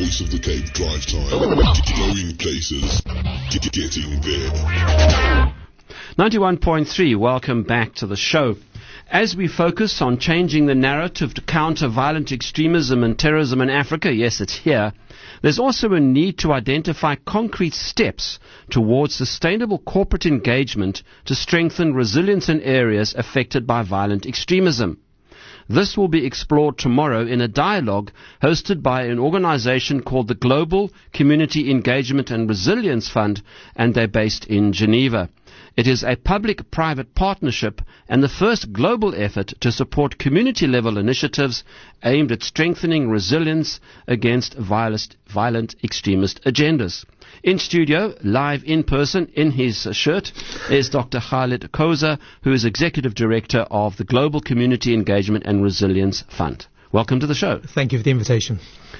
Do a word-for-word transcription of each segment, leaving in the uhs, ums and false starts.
Voice of the Cape drive time. Going places, get, getting there. ninety-one point three, welcome back to the show. As we focus on changing the narrative to counter violent extremism and terrorism in Africa, yes, it's here, there's also a need to identify concrete steps towards sustainable corporate engagement to strengthen resilience in areas affected by violent extremism. This will be explored tomorrow in a dialogue hosted by an organization called the Global Community Engagement and Resilience Fund, and they're based in Geneva. It is a public-private partnership and the first global effort to support community-level initiatives aimed at strengthening resilience against violent, violent extremist agendas. In studio, live in person, in his shirt, is Doctor Khalid Khoza, who is Executive Director of the Global Community Engagement and Resilience Fund. Welcome to the show. Thank you for the invitation.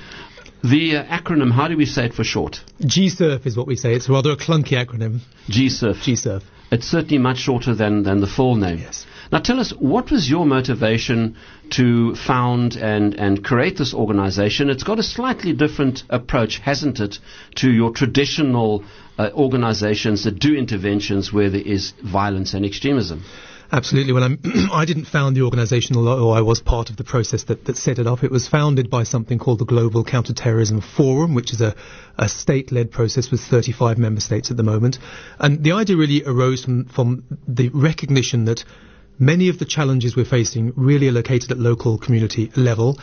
The uh, acronym, how do we say it for short? G S U R F is what we say. It's rather a clunky acronym. G S U R F. G S U R F. It's certainly much shorter than, than the full name. Yes. Now tell us, what was your motivation to found and, and create this organization? It's got a slightly different approach, hasn't it, to your traditional uh, organizations that do interventions where there is violence and extremism? Absolutely. Well, I'm, I didn't found the organisation, although I was part of the process that, that set it up. It was founded by something called the Global Counterterrorism Forum, which is a, a state-led process with thirty-five member states at the moment. And the idea really arose from, from the recognition that many of the challenges we're facing really are located at local community level.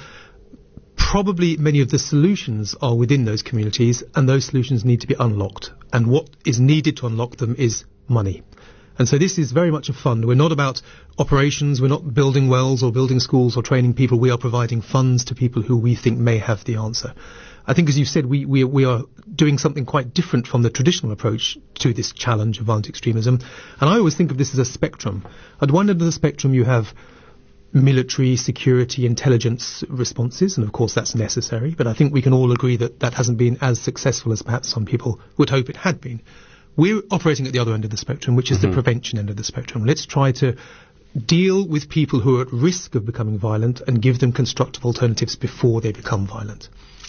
Probably many of the solutions are within those communities, and those solutions need to be unlocked. And what is needed to unlock them is money. And so this is very much a fund. We're not about operations. We're not building wells or building schools or training people. We are providing funds to people who we think may have the answer. I think, as you said, we, we, we are doing something quite different from the traditional approach to this challenge of violent extremism. And I always think of this as a spectrum. At one end of the spectrum, you have military, security, intelligence responses, and of course that's necessary. But I think we can all agree that that hasn't been as successful as perhaps some people would hope it had been. We're operating at the other end of the spectrum, which is mm-hmm. the prevention end of the spectrum. Let's try to deal with people who are at risk of becoming violent and give them constructive alternatives before they become violent.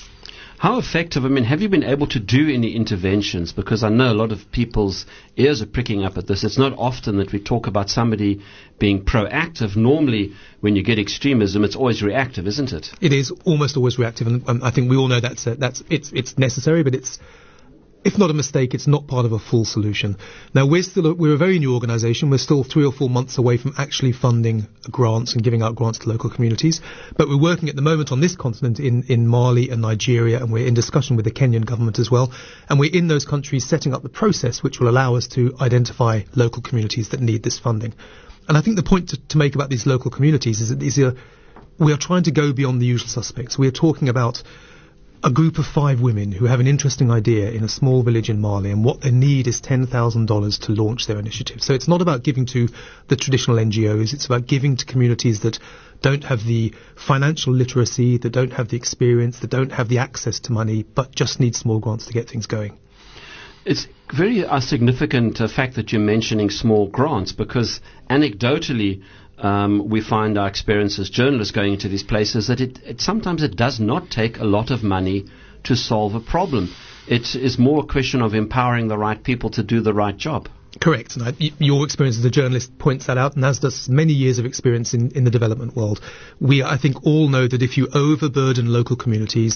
How effective, I mean, have you been able to do any interventions? Because I know a lot of people's ears are pricking up at this. It's not often that we talk about somebody being proactive. Normally, when you get extremism, it's always reactive, isn't it? It is almost always reactive, and um, I think we all know that's uh, that's it's it's necessary, but it's, if not a mistake, it's not part of a full solution. Now, we're still a, we're a very new organisation. We're still three or four months away from actually funding grants and giving out grants to local communities. But we're working at the moment on this continent in, in Mali and Nigeria, and we're in discussion with the Kenyan government as well. And we're in those countries setting up the process which will allow us to identify local communities that need this funding. And I think the point to, to make about these local communities is that these are, we are trying to go beyond the usual suspects. We are talking about a group of five women who have an interesting idea in a small village in Mali, and what they need is ten thousand dollars to launch their initiative. So it's not about giving to the traditional N G Os, it's about giving to communities that don't have the financial literacy, that don't have the experience, that don't have the access to money, but just need small grants to get things going. It's very uh, significant uh, fact that you're mentioning small grants, because anecdotally, Um, we find our experience as journalists going into these places that it, it sometimes it does not take a lot of money to solve a problem. It is more a question of empowering the right people to do the right job. Correct. And I, y- your experience as a journalist points that out, and as does many years of experience in, in the development world. We, I think, all know that if you overburden local communities,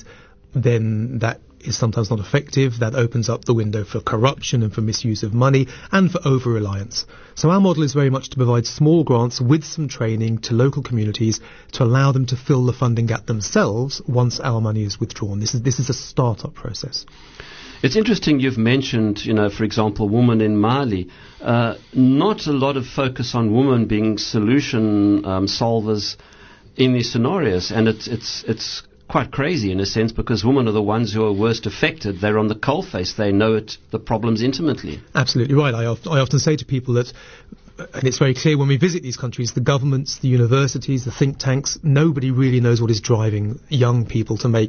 then that is sometimes not effective. That opens up the window for corruption and for misuse of money and for over-reliance. So our model is very much to provide small grants with some training to local communities to allow them to fill the funding gap themselves once our money is withdrawn. This is this is a start-up process. It's interesting you've mentioned, you know, for example, women in Mali. Uh, not a lot of focus on women being solution um, solvers in these scenarios, and it's it's it's quite crazy in a sense, because women are the ones who are worst affected. They're on the coalface. They know it, the problems intimately. Absolutely right. I, of, I often say to people that, and it's very clear when we visit these countries, the governments, the universities, the think tanks, nobody really knows what is driving young people to make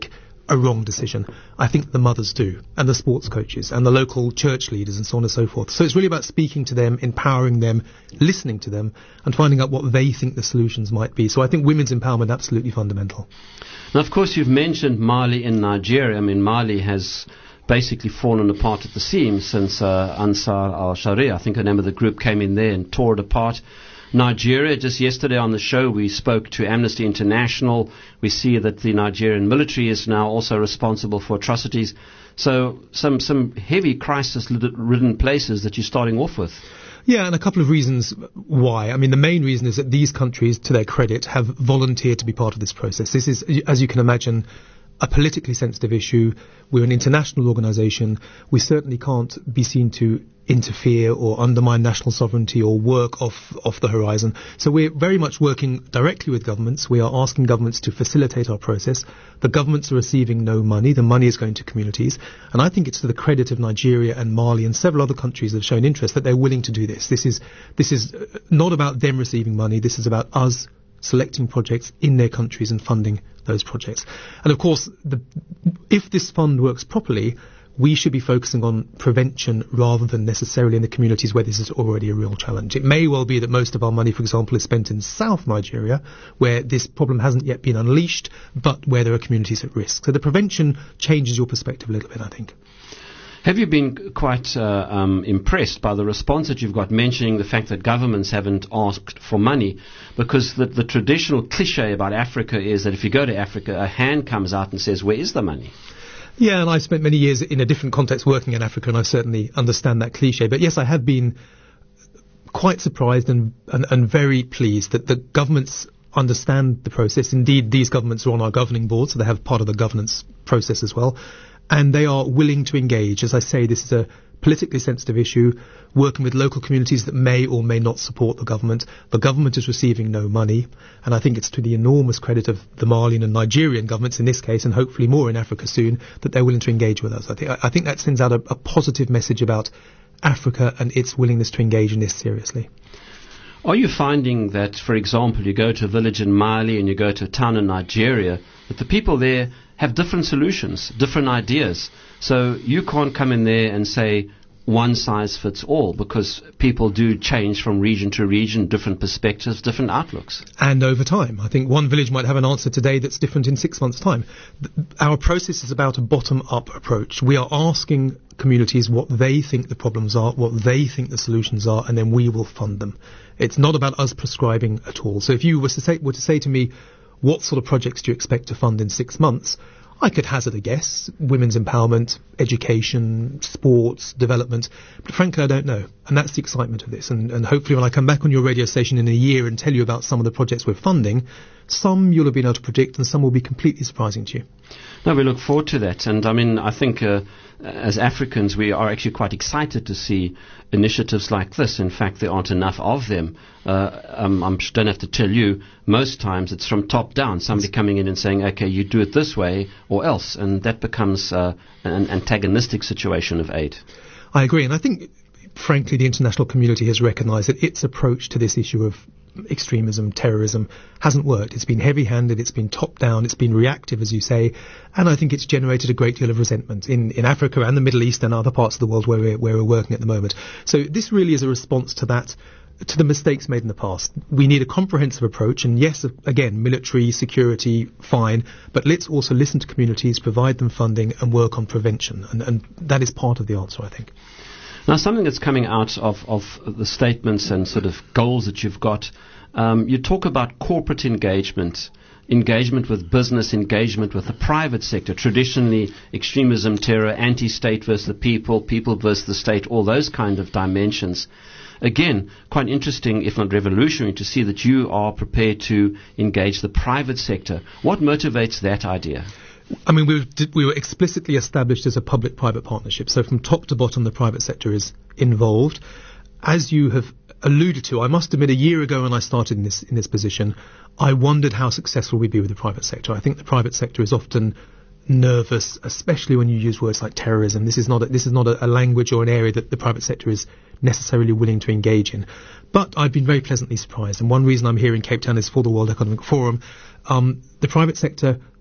a wrong decision. I think the mothers do, and the sports coaches, and the local church leaders, and so on and so forth. So it's really about speaking to them, empowering them, listening to them, and finding out what they think the solutions might be. So I think women's empowerment absolutely fundamental. Now, of course, you've mentioned Mali in Nigeria. I mean, Mali has basically fallen apart at the seams since uh, Ansar al-Sharia, I think the name of the group, came in there and tore it apart. Nigeria, just yesterday on the show, we spoke to Amnesty International. We see that the Nigerian military is now also responsible for atrocities. So some some heavy crisis-ridden places that you're starting off with. Yeah, and a couple of reasons why. I mean, the main reason is that these countries, to their credit, have volunteered to be part of this process. This is, as you can imagine, a politically sensitive issue. We're an international organisation. We certainly can't be seen to interfere or undermine national sovereignty or work off off the horizon. So we're very much working directly with governments. We are asking governments to facilitate our process. The governments are receiving no money. The money is going to communities. And I think it's to the credit of Nigeria and Mali and several other countries that have shown interest that they're willing to do this. This is this is not about them receiving money. This is about us selecting projects in their countries and funding those projects. And of course, the, if this fund works properly, we should be focusing on prevention rather than necessarily in the communities where this is already a real challenge. It may well be that most of our money, for example, is spent in South Nigeria, where this problem hasn't yet been unleashed, but where there are communities at risk. So the prevention changes your perspective a little bit, I think. Have you been quite uh, um, impressed by the response that you've got, mentioning the fact that governments haven't asked for money? Because the, the traditional cliche about Africa is that if you go to Africa, a hand comes out and says, where is the money? Yeah, and I've spent many years in a different context working in Africa, and I certainly understand that cliche. But yes, I have been quite surprised and, and, and very pleased that the governments understand the process. Indeed, these governments are on our governing board, so they have part of the governance process as well. And they are willing to engage. As I say, this is a politically sensitive issue, working with local communities that may or may not support the government. The government is receiving no money, and I think it's to the enormous credit of the Malian and Nigerian governments in this case, and hopefully more in Africa soon, that they're willing to engage with us. I think, I think that sends out a, a positive message about Africa and its willingness to engage in this seriously. Are you finding that, for example, you go to a village in Mali and you go to a town in Nigeria, that the people there have different solutions, different ideas? So you can't come in there and say one size fits all, because people do change from region to region, different perspectives, different outlooks. And over time. I think one village might have an answer today that's different in six months' time. Our process is about a bottom-up approach. We are asking communities what they think the problems are, what they think the solutions are, and then we will fund them. It's not about us prescribing at all. So if you were to say, were to say to me, what sort of projects do you expect to fund in six months? I could hazard a guess. Women's empowerment, education, sports, development. But frankly, I don't know. And that's the excitement of this. And, and hopefully when I come back on your radio station in a year and tell you about some of the projects we're funding, some you'll have been able to predict and some will be completely surprising to you. No, we look forward to that. And I mean, I think uh, as Africans, we are actually quite excited to see initiatives like this. In fact, there aren't enough of them. Uh, um, I don't have to tell you, most times it's from top down, somebody coming in and saying, okay, you do it this way or else. And that becomes uh, an antagonistic situation of aid. I agree. And I think, frankly, the international community has recognised that its approach to this issue of extremism, terrorism, hasn't worked. It's been heavy-handed, it's been top-down, it's been reactive, as you say, and I think it's generated a great deal of resentment in, in Africa and the Middle East and other parts of the world where we're, where we're working at the moment. So this really is a response to that, to the mistakes made in the past. We need a comprehensive approach, and yes, again, military, security, fine, but let's also listen to communities, provide them funding, and work on prevention, and, and that is part of the answer, I think. Now, something that's coming out of, of the statements and sort of goals that you've got, um, you talk about corporate engagement, engagement with business, engagement with the private sector, traditionally extremism, terror, anti-state versus the people, people versus the state, all those kind of dimensions. Again, quite interesting, if not revolutionary, to see that you are prepared to engage the private sector. What motivates that idea? I mean, we were, we were explicitly established as a public-private partnership, so from top to bottom the private sector is involved. As you have alluded to, I must admit a year ago when I started in this in this position, I wondered how successful we'd be with the private sector. I think the private sector is often nervous, especially when you use words like terrorism. This is not a, this is not a, a language or an area that the private sector is necessarily willing to engage in. But I've been very pleasantly surprised, and one reason I'm here in Cape Town is for the World Economic Forum. Um, the private sector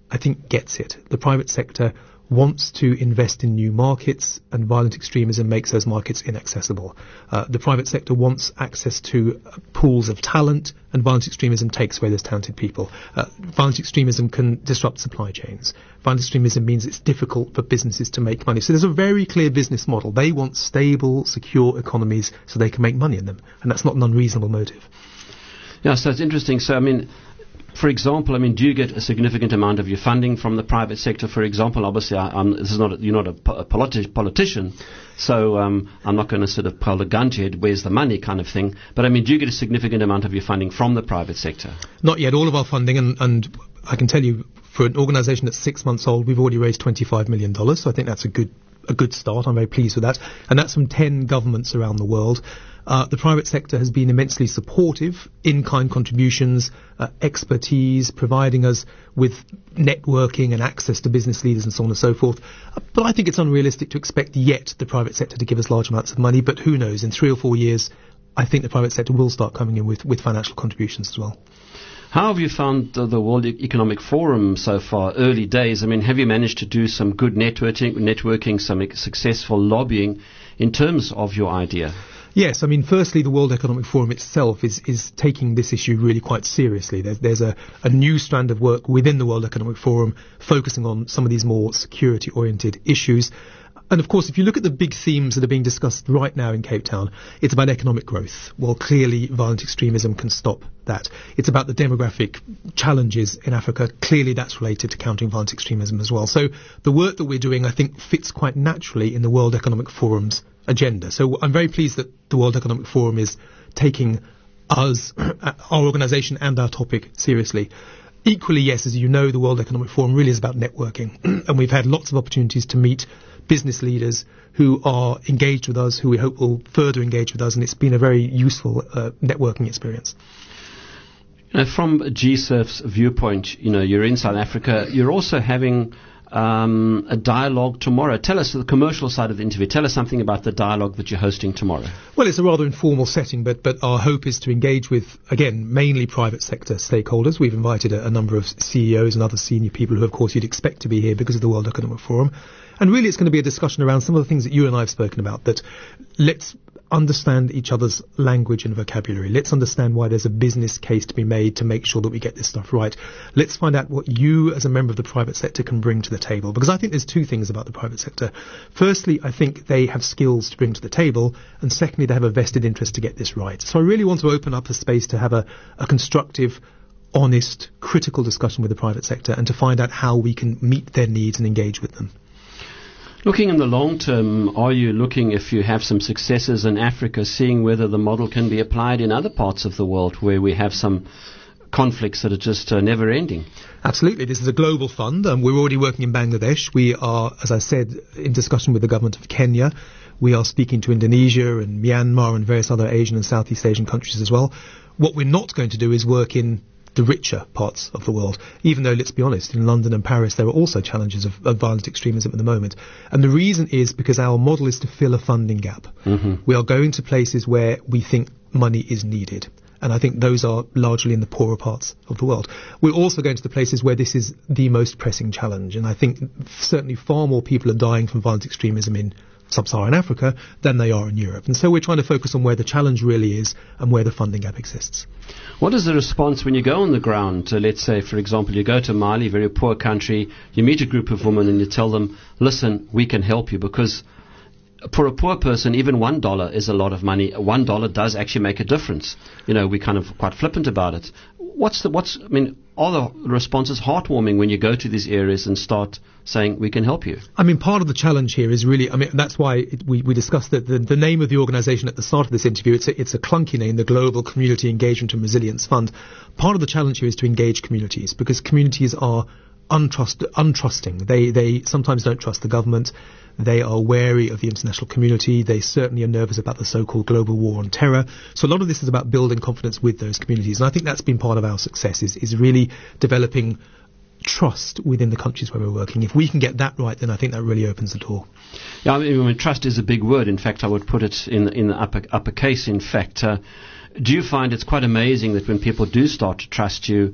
I think, gets it. The private sector wants to invest in new markets, and violent extremism makes those markets inaccessible. Uh, the private sector wants access to uh, pools of talent, and violent extremism takes away those talented people. Uh, violent extremism can disrupt supply chains. Violent extremism means it's difficult for businesses to make money. So there's a very clear business model. They want stable, secure economies so they can make money in them, and that's not an unreasonable motive. Yeah, so it's interesting. So, I mean, for example, I mean, do you get a significant amount of your funding from the private sector, for example? Obviously, I, I'm, this is not a, you're not a, po- a politi- politician, so um, I'm not going to sort of pull a gun to your head, where's the money kind of thing. But, I mean, do you get a significant amount of your funding from the private sector? Not yet. All of our funding, and, and I can tell you, for an organisation that's six months old, we've already raised twenty-five million dollars, so I think that's a good a good start. I'm very pleased with that. And that's from ten governments around the world. Uh, the private sector has been immensely supportive, in-kind contributions, uh, expertise, providing us with networking and access to business leaders and so on and so forth. Uh, but I think it's unrealistic to expect yet the private sector to give us large amounts of money. But who knows, in three or four years, I think the private sector will start coming in with, with financial contributions as well. How have you found the, the World Economic Forum so far? Early days. I mean, have you managed to do some good networking, networking, some successful lobbying in terms of your idea? Yes, I mean, firstly, the World Economic Forum itself is, is taking this issue really quite seriously. There's, there's a, a new strand of work within the World Economic Forum focusing on some of these more security-oriented issues. And of course, if you look at the big themes that are being discussed right now in Cape Town, it's about economic growth. Well, clearly, violent extremism can stop that. It's about the demographic challenges in Africa. Clearly, that's related to countering violent extremism as well. So the work that we're doing, I think, fits quite naturally in the World Economic Forum's agenda. So I'm very pleased that the World Economic Forum is taking us, our organisation and our topic seriously. Equally, yes, as you know, the World Economic Forum really is about networking. And we've had lots of opportunities to meet business leaders who are engaged with us, who we hope will further engage with us, and it's been a very useful uh, networking experience. You know, from G S I F's viewpoint, you know, you're in South Africa, you're also having um, a dialogue tomorrow. Tell us, the commercial side of the interview, tell us something about the dialogue that you're hosting tomorrow. Well, it's a rather informal setting, but, but our hope is to engage with, again, mainly private sector stakeholders. We've invited a, a number of C E Os and other senior people who, of course, you'd expect to be here because of the World Economic Forum. And really it's going to be a discussion around some of the things that you and I have spoken about, that let's understand each other's language and vocabulary. Let's understand why there's a business case to be made to make sure that we get this stuff right. Let's find out what you as a member of the private sector can bring to the table. Because I think there's two things about the private sector. Firstly, I think they have skills to bring to the table. And secondly, they have a vested interest to get this right. So I really want to open up a space to have a, a constructive, honest, critical discussion with the private sector and to find out how we can meet their needs and engage with them. Looking in the long term, are you looking, if you have some successes in Africa, seeing whether the model can be applied in other parts of the world where we have some conflicts that are just uh, never ending? Absolutely. This is a global fund. Um, we're already working in Bangladesh. We are, as I said, in discussion with the government of Kenya. We are speaking to Indonesia and Myanmar and various other Asian and Southeast Asian countries as well. What we're not going to do is work in the richer parts of the world, even though, let's be honest, in London and Paris there are also challenges of, of violent extremism at the moment. And the reason is because our model is to fill a funding gap. Mm-hmm. We are going to places where we think money is needed. And I think those are largely in the poorer parts of the world. We're also going to the places where this is the most pressing challenge. And I think certainly far more people are dying from violent extremism in sub-Saharan Africa than they are in Europe. And so we're trying to focus on where the challenge really is and where the funding gap exists. What is the response when you go on the ground? Uh, let's say, for example, you go to Mali, very poor country, you meet a group of women and you tell them, listen, we can help you, because for a poor person, even one dollar is a lot of money. One dollar does actually make a difference. You know, we're kind of quite flippant about it. What's the, what's, I mean, are the responses heartwarming when you go to these areas and start saying, we can help you? I mean, part of the challenge here is really, I mean, that's why it, we, we discussed that the, the name of the organisation at the start of this interview, it's a, it's a clunky name, the Global Community Engagement and Resilience Fund. Part of the challenge here is to engage communities, because communities are untrust, untrusting. They, they sometimes don't trust the government. They are wary of the international community. They certainly are nervous about the so-called global war on terror. So a lot of this is about building confidence with those communities. And I think that's been part of our success, is, is really developing trust within the countries where we're working. If we can get that right, then I think that really opens the door. Yeah, I mean, I mean trust is a big word. In fact, I would put it in, in the upper, upper case, in fact. Uh, do you find it's quite amazing that when people do start to trust you,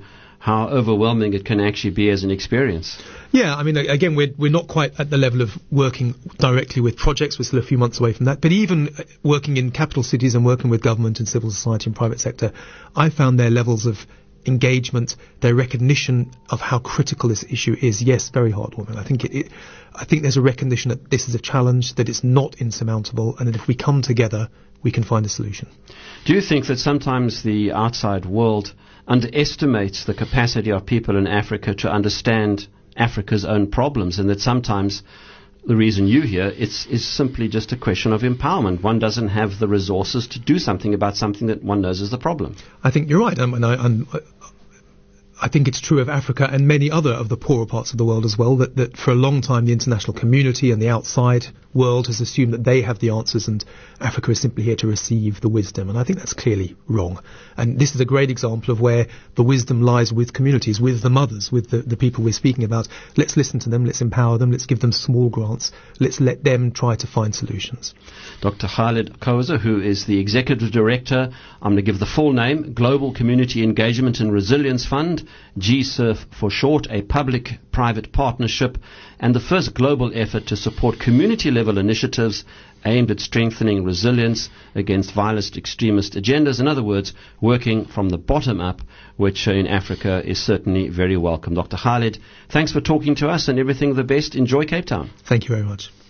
how overwhelming it can actually be as an experience. Yeah, I mean, again, we're we're not quite at the level of working directly with projects. We're still a few months away from that. But even working in capital cities and working with government and civil society and private sector, I found their levels of engagement, their recognition of how critical this issue is, yes, very heartwarming. I think it, it I think there's a recognition that this is a challenge, that it's not insurmountable, and that if we come together, we can find a solution. Do you think that sometimes the outside world underestimates the capacity of people in Africa to understand Africa's own problems, and that sometimes the reason you hear it's is simply just a question of empowerment? One doesn't have the resources to do something about something that one knows is the problem. I think you're right, um, and I, I'm, I think it's true of Africa and many other of the poorer parts of the world as well, that, that for a long time the international community and the outside world has assumed that they have the answers and Africa is simply here to receive the wisdom. And I think that's clearly wrong. And this is a great example of where the wisdom lies with communities, with the mothers, with the, the people we're speaking about. Let's listen to them, let's empower them, let's give them small grants, let's let them try to find solutions. Doctor Khalid Khoza, who is the Executive Director, I'm going to give the full name, Global Community Engagement and Resilience Fund, G S I R F for short, a public-private partnership, and the first global effort to support community-level initiatives aimed at strengthening resilience against violent extremist agendas. In other words, working from the bottom up, which in Africa is certainly very welcome. Doctor Khalid, thanks for talking to us and everything the best. Enjoy Cape Town. Thank you very much.